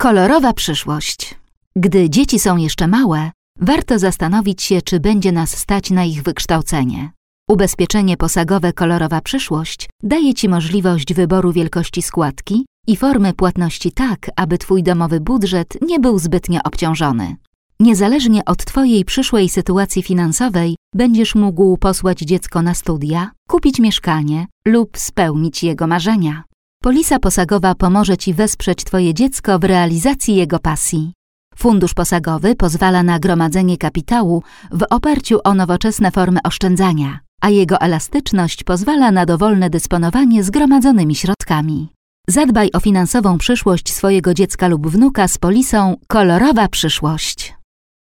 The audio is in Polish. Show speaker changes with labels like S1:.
S1: Kolorowa przyszłość. Gdy dzieci są jeszcze małe, warto zastanowić się, czy będzie nas stać na ich wykształcenie. Ubezpieczenie posagowe Kolorowa przyszłość daje Ci możliwość wyboru wielkości składki i formy płatności tak, aby Twój domowy budżet nie był zbytnio obciążony. Niezależnie od Twojej przyszłej sytuacji finansowej będziesz mógł posłać dziecko na studia, kupić mieszkanie lub spełnić jego marzenia. Polisa posagowa pomoże Ci wesprzeć Twoje dziecko w realizacji jego pasji. Fundusz posagowy pozwala na gromadzenie kapitału w oparciu o nowoczesne formy oszczędzania, a jego elastyczność pozwala na dowolne dysponowanie zgromadzonymi środkami. Zadbaj o finansową przyszłość swojego dziecka lub wnuka z polisą Kolorowa przyszłość.